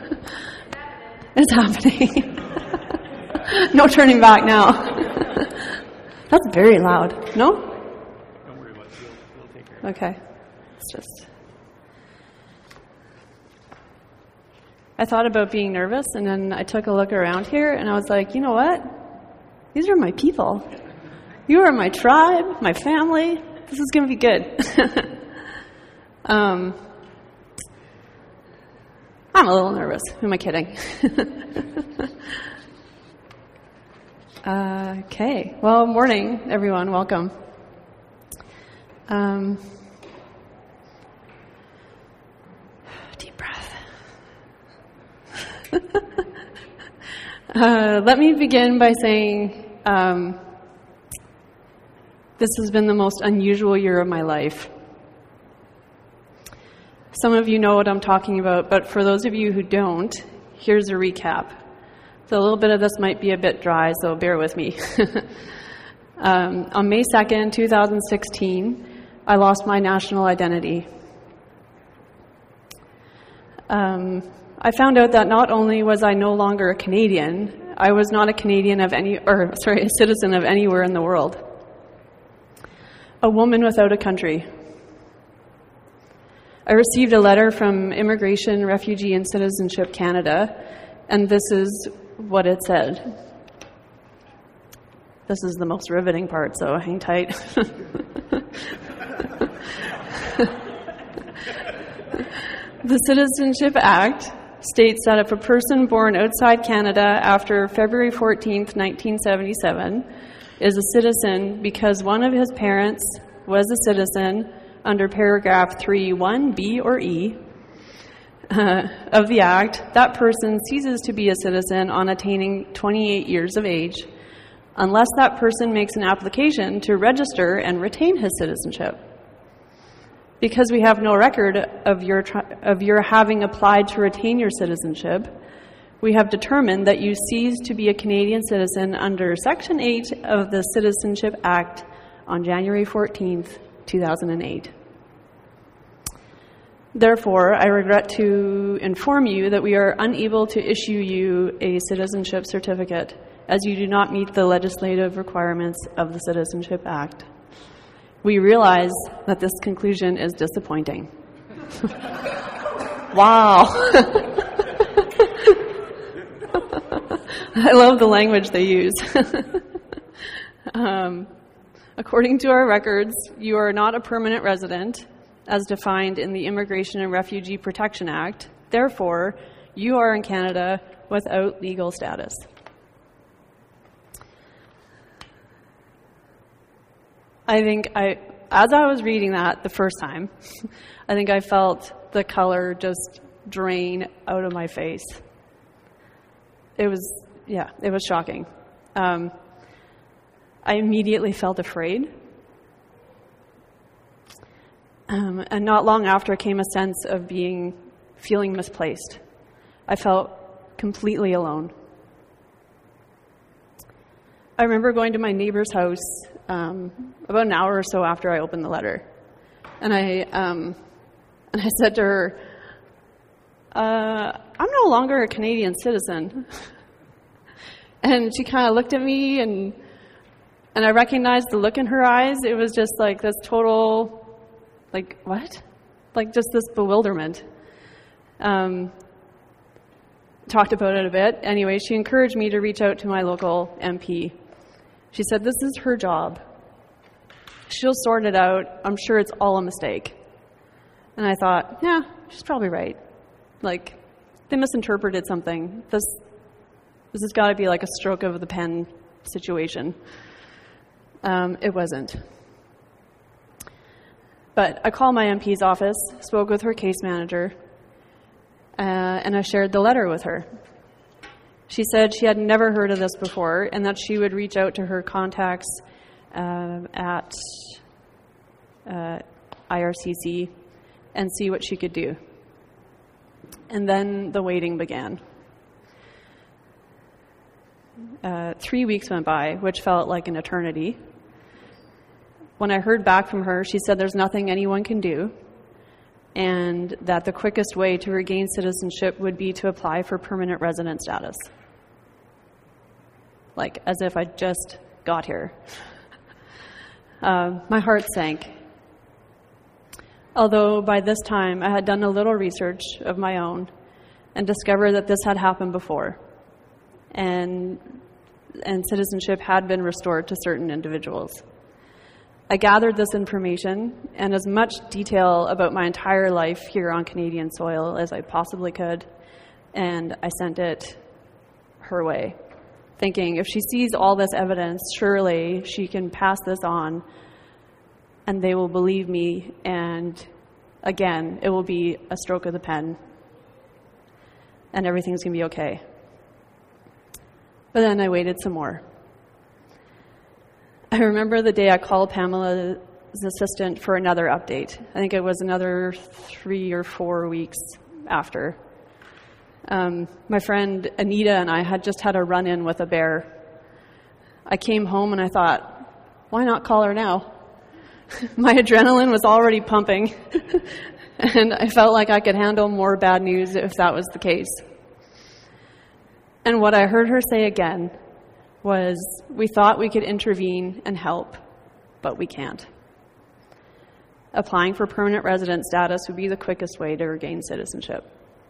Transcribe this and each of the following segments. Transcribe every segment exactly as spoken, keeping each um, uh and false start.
It's happening. No turning back now. That's very loud. No? Don't worry about it. We'll, we'll take care of it. Okay. It's just... I thought about being nervous, and then I took a look around here, and I was like, you know what? These are my people. You are my tribe, my family. This is going to be good. um, I'm a little nervous. Who am I kidding? uh, okay. Well, morning, everyone. Welcome. Um, deep breath. uh, let me begin by saying um, this has been the most unusual year of my life. Some of you know what I'm talking about, but for those of you who don't, here's a recap. So a little bit of this might be a bit dry, so bear with me. um, on May second, two thousand sixteen, I lost my national identity. Um, I found out that not only was I no longer a Canadian, I was not a Canadian of any, or sorry, a citizen of anywhere in the world. A woman without a country. I received a letter from Immigration, Refugee and Citizenship Canada, and this is what it said. This is the most riveting part, so hang tight. The Citizenship Act states that if a person born outside Canada after February fourteenth, nineteen seventy-seven is a citizen because one of his parents was a citizen under paragraph three one B or E uh, of the Act, that person ceases to be a citizen on attaining twenty-eight years of age unless that person makes an application to register and retain his citizenship. Because we have no record of your of your having applied to retain your citizenship, we have determined that you cease to be a Canadian citizen under Section eight of the Citizenship Act on January fourteenth, two thousand eight. Therefore, I regret to inform you that we are unable to issue you a citizenship certificate, as you do not meet the legislative requirements of the Citizenship Act. We realize that this conclusion is disappointing. Wow. I love the language they use. um, according to our records, you are not a permanent resident, as defined in the Immigration and Refugee Protection Act. Therefore, you are in Canada without legal status. I think I, as I was reading that the first time, I think I felt the color just drain out of my face. It was, yeah, it was shocking. Um, I immediately felt afraid. Um, and not long after came a sense of being, feeling misplaced. I felt completely alone. I remember going to my neighbor's house um, about an hour or so after I opened the letter. And I, um, and I said to her, uh, I'm no longer a Canadian citizen. And she kind of looked at me, and and I recognized the look in her eyes. It was just like this total... Like, what? Like, just this bewilderment. Um, talked about it a bit. Anyway, she encouraged me to reach out to my local M P. She said, this is her job. She'll sort it out. I'm sure it's all a mistake. And I thought, yeah, she's probably right. Like, they misinterpreted something. This, this has got to be like a stroke of the pen situation. Um, it wasn't. But I called my M P's office, spoke with her case manager, uh, and I shared the letter with her. She said she had never heard of this before and that she would reach out to her contacts uh, at uh, I R C C and see what she could do. And then the waiting began. Uh, three weeks went by, which felt like an eternity. When I heard back from her, she said there's nothing anyone can do. and that the quickest way to regain citizenship would be to apply for permanent resident status. Like, as if I just got here. Uh, my heart sank. Although by this time I had done a little research of my own and discovered that this had happened before, and, and citizenship had been restored to certain individuals. I gathered this information and as much detail about my entire life here on Canadian soil as I possibly could, and I sent it her way, thinking if she sees all this evidence, surely she can pass this on and they will believe me, and again, it will be a stroke of the pen and everything's going to be okay. But then I waited some more. I remember the day I called Pamela's assistant for another update. I think it was another three or four weeks after. Um, my friend Anita and I had just had a run-in with a bear. I came home and I thought, why not call her now? My adrenaline was already pumping, and I felt like I could handle more bad news if that was the case. And what I heard her say again was, we thought we could intervene and help, but we can't. Applying for permanent resident status would be the quickest way to regain citizenship.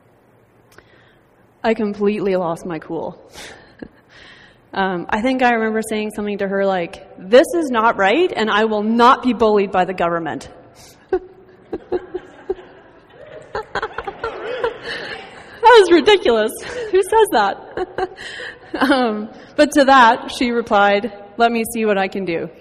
I completely lost my cool. um, I think I remember saying something to her like, this is not right, and I will not be bullied by the government. That was ridiculous. Who says that? um, but to that, she replied, let me see what I can do.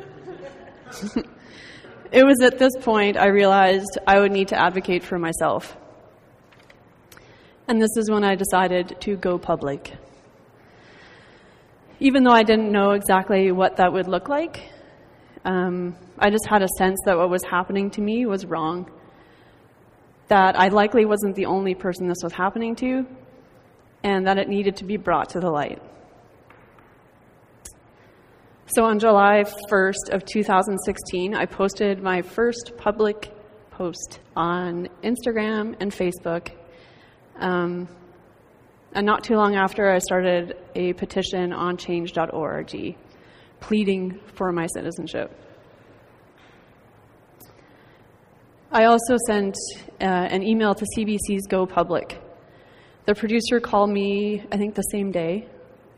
It was at this point I realized I would need to advocate for myself. And this is when I decided to go public. Even though I didn't know exactly what that would look like, um, I just had a sense that what was happening to me was wrong. That I likely wasn't the only person this was happening to, and that it needed to be brought to the light. So on July first of two thousand sixteen, I posted my first public post on Instagram and Facebook. Um, and not too long after, I started a petition on change dot org, pleading for my citizenship. I also sent uh, an email to C B C's Go Public. The producer called me, I think, the same day.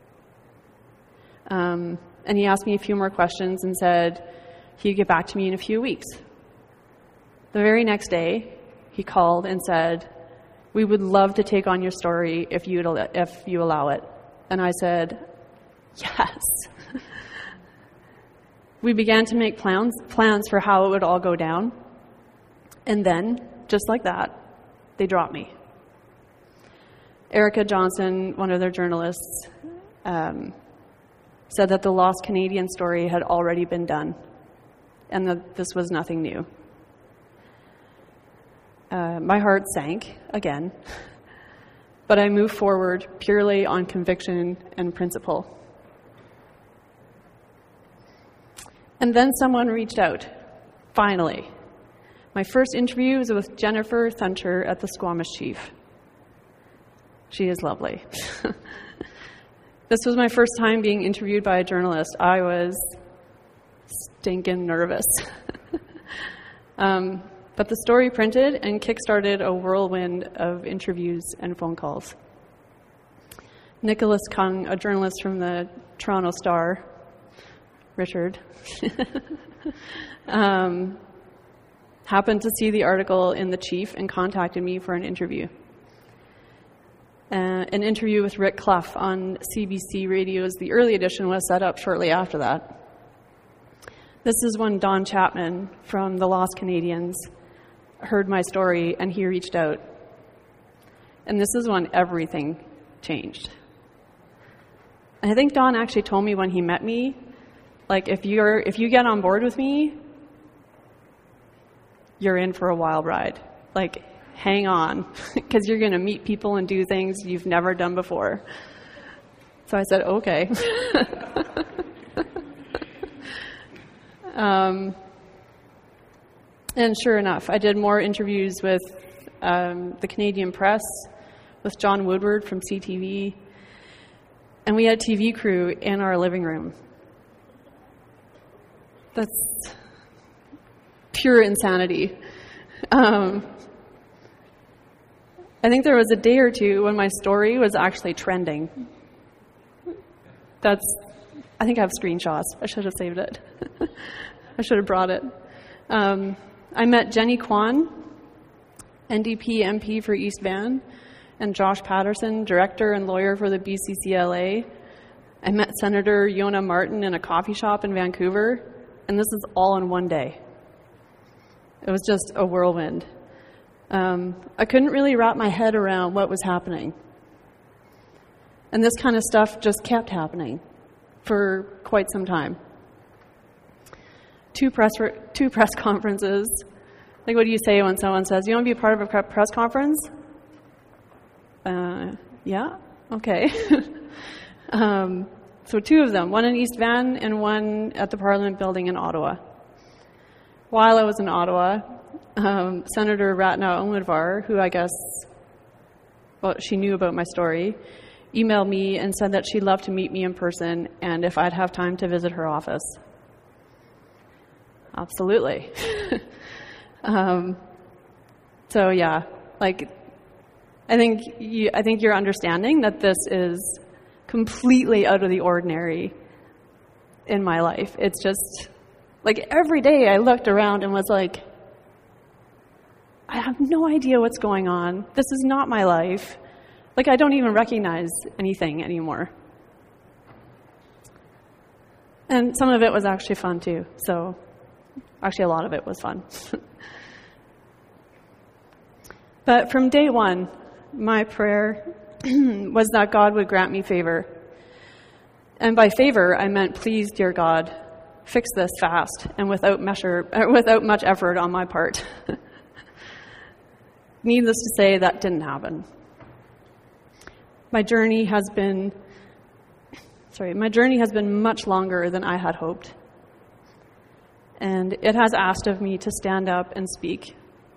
Um, and he asked me a few more questions and said he'd get back to me in a few weeks. The very next day, he called and said, we would love to take on your story if you if you allow it. And I said, yes. We began to make plans plans for how it would all go down. And then, just like that, they dropped me. Erica Johnson, one of their journalists, um, said that the Lost Canadian story had already been done and that this was nothing new. Uh, my heart sank again, but I moved forward purely on conviction and principle. And then someone reached out, finally. My first interview was with Jennifer Thunter at the Squamish Chief. She is lovely. This was my first time being interviewed by a journalist. I was stinking nervous. um, but the story printed and kickstarted a whirlwind of interviews and phone calls. Nicholas Kung, a journalist from the Toronto Star, Richard, um, happened to see the article in The Chief and contacted me for an interview. Uh, an interview with Rick Clough on C B C Radio's The Early Edition was set up shortly after that. This is when Don Chapman from the Lost Canadians heard my story and he reached out. And this is when everything changed. And I think Don actually told me when he met me, like, if you're if you get on board with me, you're in for a wild ride. Like, hang on, because you're going to meet people and do things you've never done before. So I said, okay. um, And sure enough, I did more interviews with um, the Canadian Press, with John Woodward from C T V, and we had T V crew in our living room. That's pure insanity. Um, I think there was a day or two when my story was actually trending. That's, I think I have screenshots. I should have saved it. I should have brought it. Um, I met Jenny Kwan, N D P M P for East Van, and Josh Patterson, director and lawyer for the B C C L A. I met Senator Yona Martin in a coffee shop in Vancouver, and this is all in one day. It was just a whirlwind. Um, I couldn't really wrap my head around what was happening. And this kind of stuff just kept happening for quite some time. Two press two press conferences. Like, what do you say when someone says, you want to be a part of a press conference? Uh, yeah? Okay. um, so two of them, one in East Van and one at the Parliament Building in Ottawa. While I was in Ottawa, um, Senator Ratna Umudvar, who I guess, well, she knew about my story, emailed me and said that she'd love to meet me in person and if I'd have time to visit her office. Absolutely. um, so yeah, like, I think you, I think you're understanding that this is completely out of the ordinary in my life. It's just, like, every day I looked around and was like, I have no idea what's going on. This is not my life. Like, I don't even recognize anything anymore. And some of it was actually fun too. So actually a lot of it was fun. But from day one, my prayer was that God would grant me favor. And by favor, I meant, please, dear God, fix this fast and without measure, without much effort on my part. Needless to say, that didn't happen. My journey has been, sorry, my journey has been much longer than I had hoped. And it has asked of me to stand up and speak.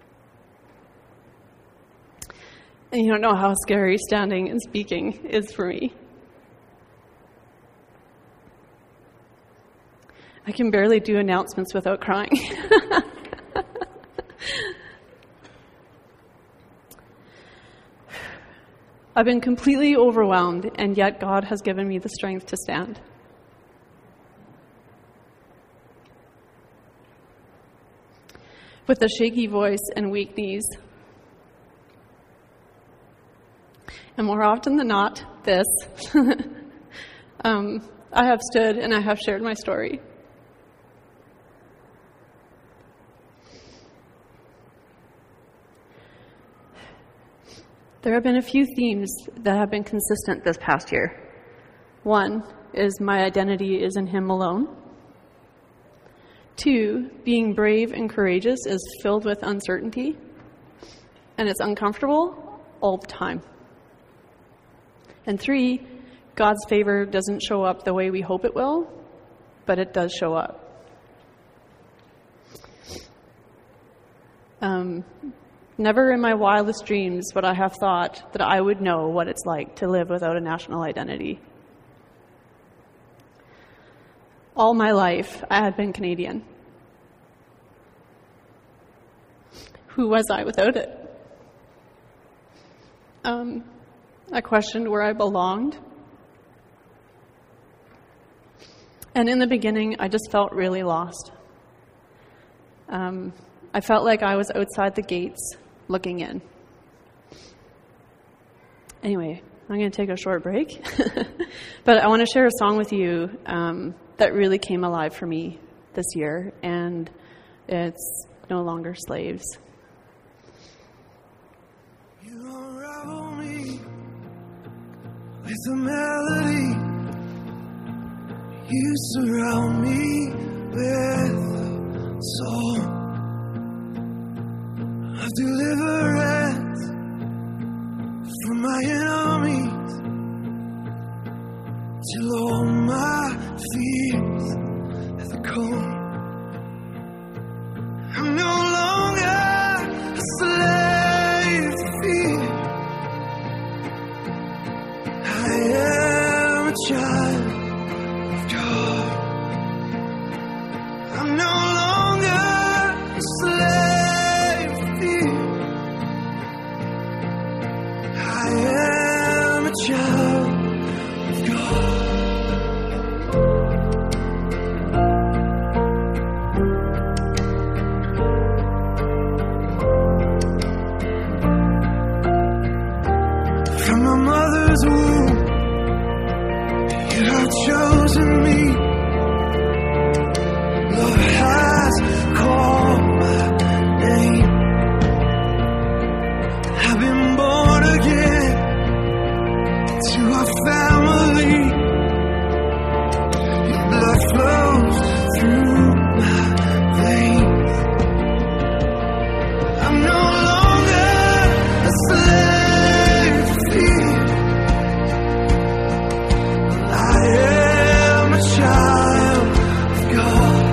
And you don't know how scary standing and speaking is for me. I can barely do announcements without crying. I've been completely overwhelmed, and yet God has given me the strength to stand. With a shaky voice and weak knees. And more often than not, this, um, I have stood and I have shared my story. There have been a few themes that have been consistent this past year. One is my identity is in Him alone. Two, being brave and courageous is filled with uncertainty, and it's uncomfortable all the time. And three, God's favor doesn't show up the way we hope it will, but it does show up. Um, never in my wildest dreams would I have thought that I would know what it's like to live without a national identity. All my life, I had been Canadian. Who was I without it? Um, I questioned where I belonged. And in the beginning, I just felt really lost. Um, I felt like I was outside the gates looking in. Anyway, I'm going to take a short break. But I want to share a song with you um, that really came alive for me this year, and it's No Longer Slaves. You unravel me with a melody. You surround me with a song of deliverance from my enemies, till all my fears have gone. I'm no longer am a child of God. I'm no longer a slave to fear. I am a child of God. From my mother's womb, you have chosen me. Lord has called my name. I've been born again to a family. Your blood flows through my veins. I'm no longer a slave to fear. I am a child of God.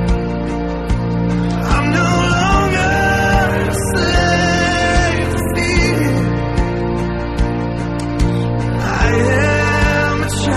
I'm no longer a slave to fear. I am a child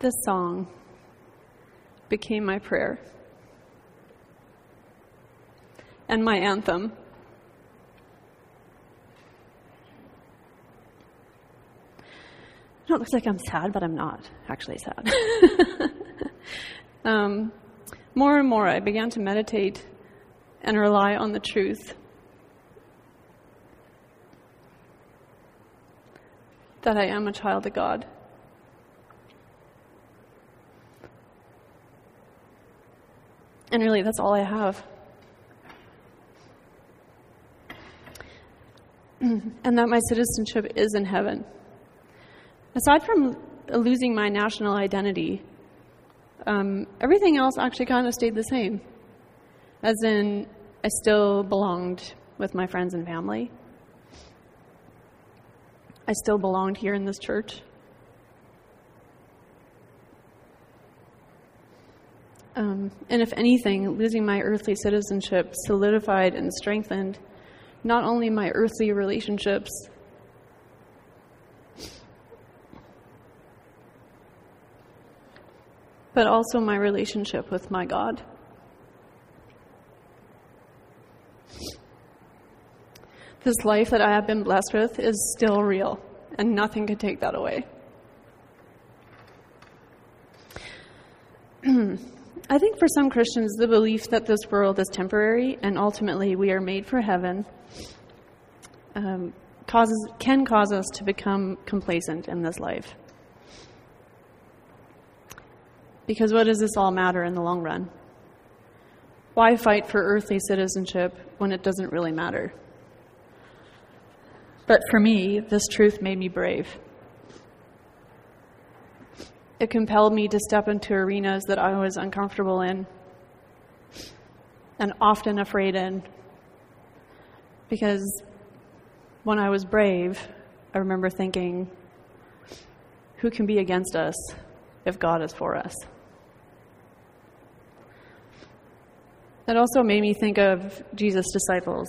This song became my prayer and my anthem. It looks like I'm sad, but I'm not actually sad. um, more and more, I began to meditate and rely on the truth that I am a child of God. And really, that's all I have. And that my citizenship is in heaven. Aside from losing my national identity, um, everything else actually kind of stayed the same. As in, I still belonged with my friends and family. I still belonged here in this church. Um, and if anything, losing my earthly citizenship solidified and strengthened not only my earthly relationships, but also my relationship with my God. This life that I have been blessed with is still real, and nothing can take that away. I think for some Christians, the belief that this world is temporary and ultimately we are made for heaven um, causes can cause us to become complacent in this life. Because what does this all matter in the long run? Why fight for earthly citizenship when it doesn't really matter? But for me, this truth made me brave. It compelled me to step into arenas that I was uncomfortable in and often afraid in. Because when I was brave, I remember thinking, who can be against us if God is for us? It also made me think of Jesus' disciples.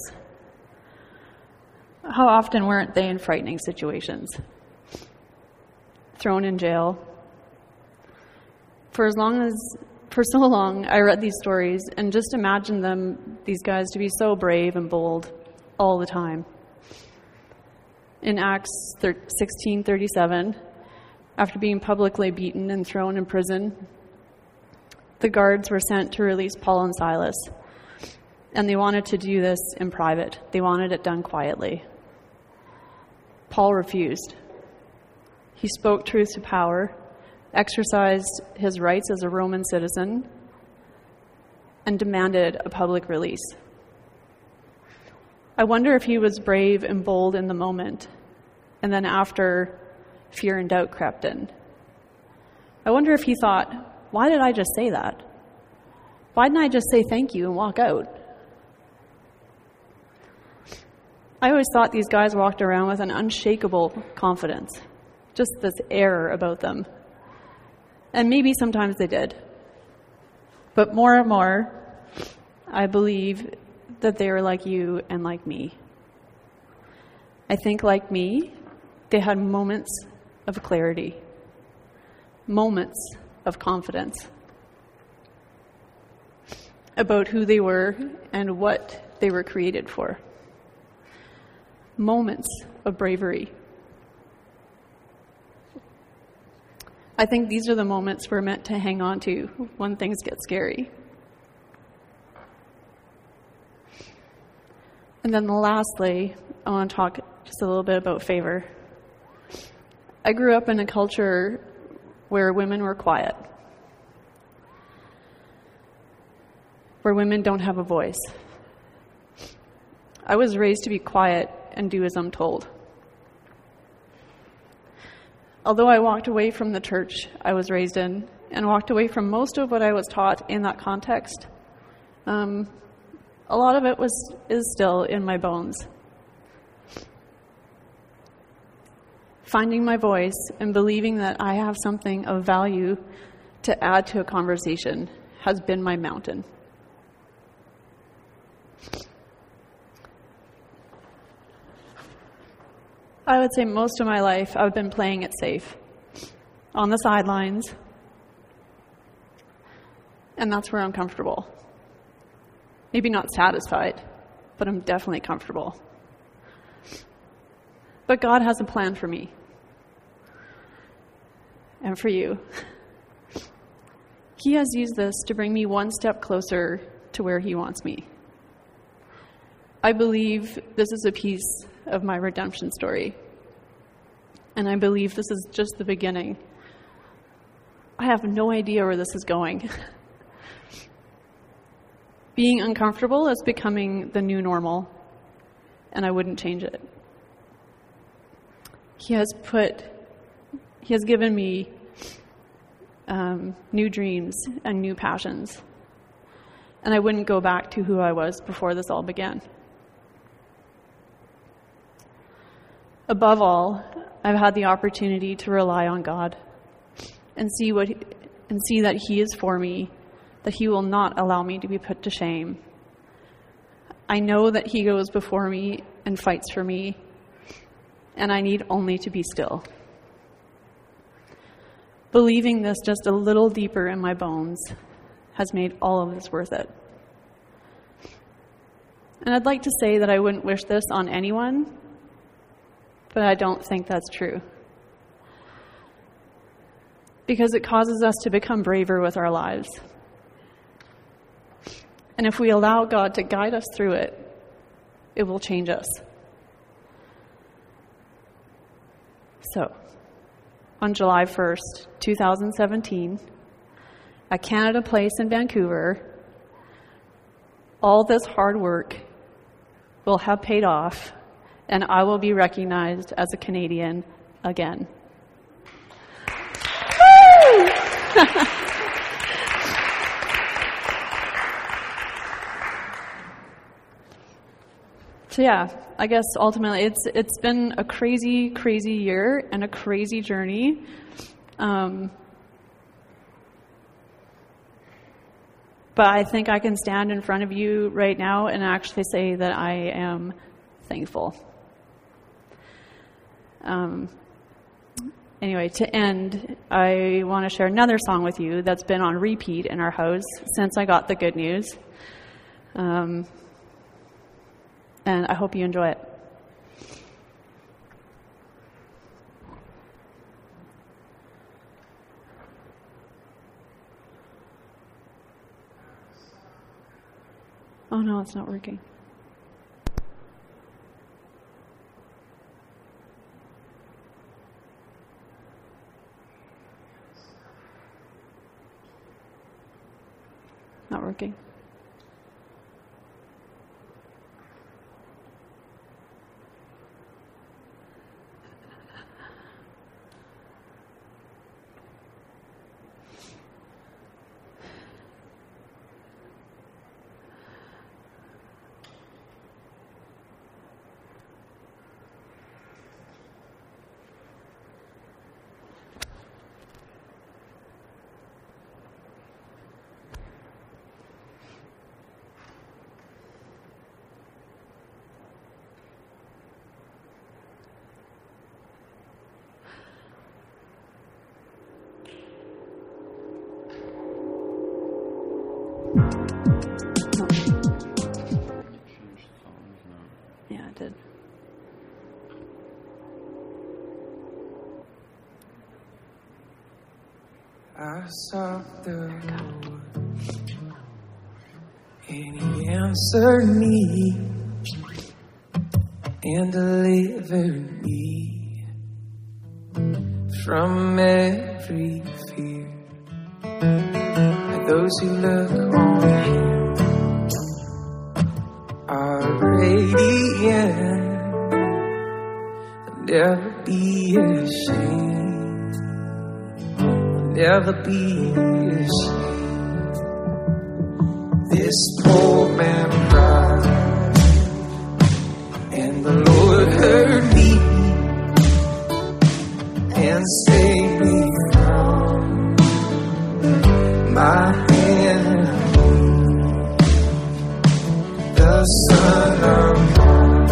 How often weren't they in frightening situations? Thrown in jail. For as long as, for so long, I read these stories and just imagined them, these guys, to be so brave and bold all the time. In Acts sixteen thirty-seven, after being publicly beaten and thrown in prison, the guards were sent to release Paul and Silas, and they wanted to do this in private. They wanted it done quietly. Paul refused. He spoke truth to power, exercised his rights as a Roman citizen, and demanded a public release. I wonder if he was brave and bold in the moment, and then after, fear and doubt crept in. I wonder if he thought, why did I just say that? Why didn't I just say thank you and walk out? I always thought these guys walked around with an unshakable confidence, just this air about them. And maybe sometimes they did. But more and more, I believe that they were like you and like me. I think, like me, they had moments of clarity, moments of confidence about who they were and what they were created for, moments of bravery. I think these are the moments we're meant to hang on to when things get scary. And then lastly, I want to talk just a little bit about favor. I grew up in a culture where women were quiet, where women don't have a voice. I was raised to be quiet and do as I'm told. Although I walked away from the church I was raised in and walked away from most of what I was taught in that context, um, a lot of it was is still in my bones. Finding my voice and believing that I have something of value to add to a conversation has been my mountain. I would say most of my life I've been playing it safe, on the sidelines, And that's where I'm comfortable. Maybe not satisfied, but I'm definitely comfortable. But God has a plan for me. And for you. He has used this to bring me one step closer to where He wants me. I believe this is a piece of my redemption story. And I believe this is just the beginning. I have no idea where this is going. Being uncomfortable is becoming the new normal, and I wouldn't change it. He has put, He has given me um, new dreams and new passions, and I wouldn't go back to who I was before this all began. Above all, I've had the opportunity to rely on God and see what, he, and see that He is for me, that He will not allow me to be put to shame. I know that He goes before me and fights for me, and I need only to be still. Believing this just a little deeper in my bones has made all of this worth it. And I'd like to say that I wouldn't wish this on anyone, but I don't think that's true. Because it causes us to become braver with our lives. And if we allow God to guide us through it, it will change us. So, on July first, twenty seventeen, at Canada Place in Vancouver, all this hard work will have paid off, and I will be recognized as a Canadian again. Woo! So yeah, I guess ultimately it's it's been a crazy, crazy year and a crazy journey. Um, but I think I can stand in front of you right now and actually say that I am thankful. Um, anyway, to end, I want to share another song with you that's been on repeat in our house since I got the good news. Um, and I hope you enjoy it. Oh no, it's not working. Not working. Yeah, I did. I sought the Lord, and He answered me and delivered me from every fear. And those who look on Him are radiant, they'll never be ashamed, they'll never be ashamed. This poor man cried, and the Lord heard me and saved me from my hand. The Son of God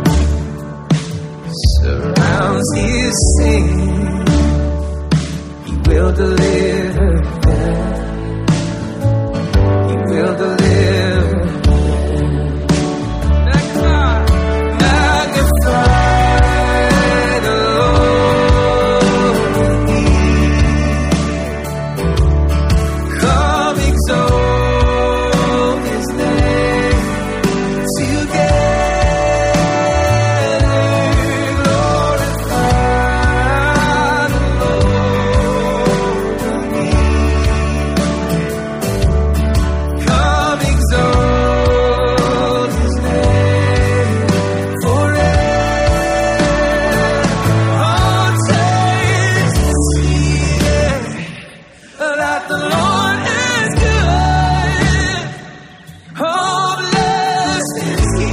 surrounds His saints, He will deliver them. the Lord is good. Oh, blessed is he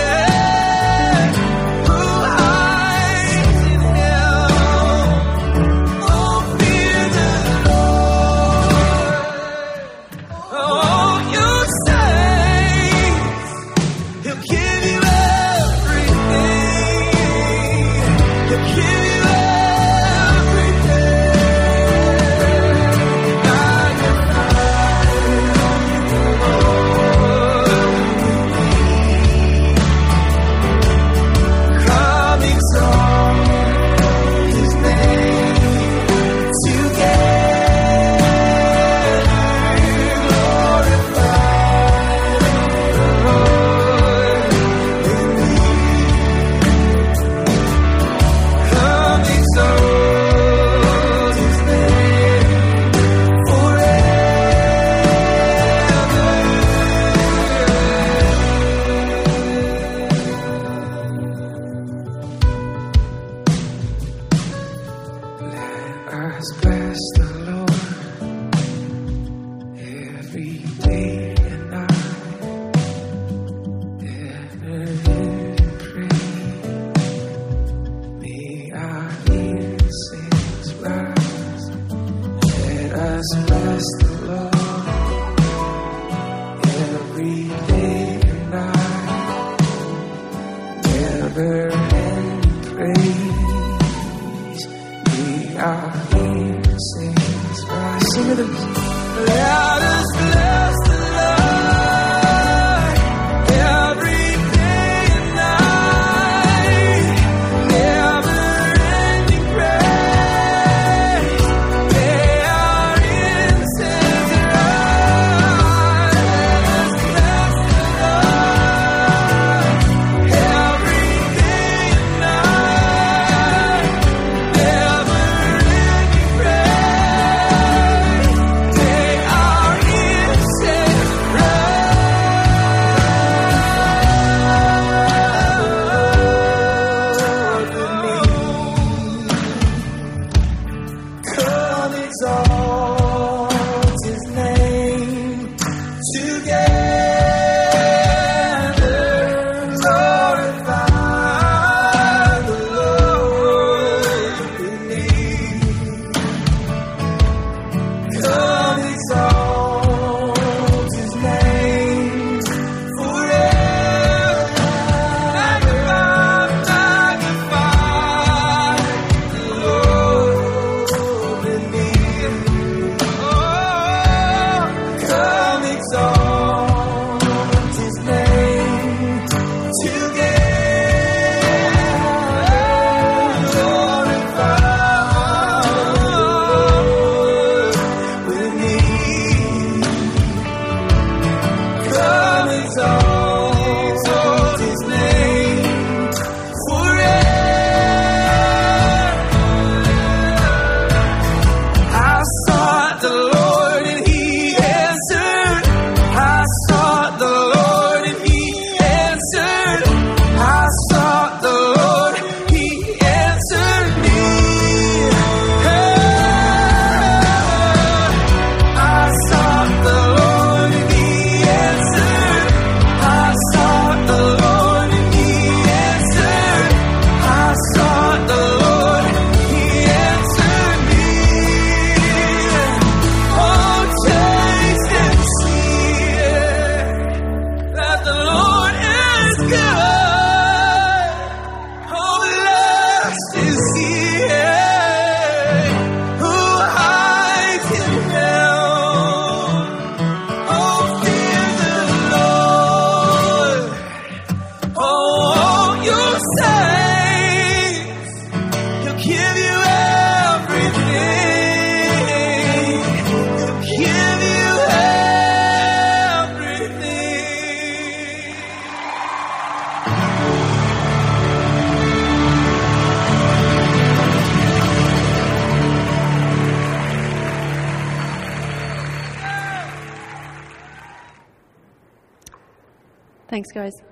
who hides in him. Oh, fear the Lord. Oh, you saints, he'll give you everything. He'll give you bless the Lord every day and night. Ever and pray. May our innocence rise. Let us bless the Lord every day and night. Ever and praise. May our sing with us. Let us bless the Lord every day and night. Never-ending praise. May our incense rise. Let us bless the Lord every day and night. Never-ending praise. Thanks, guys.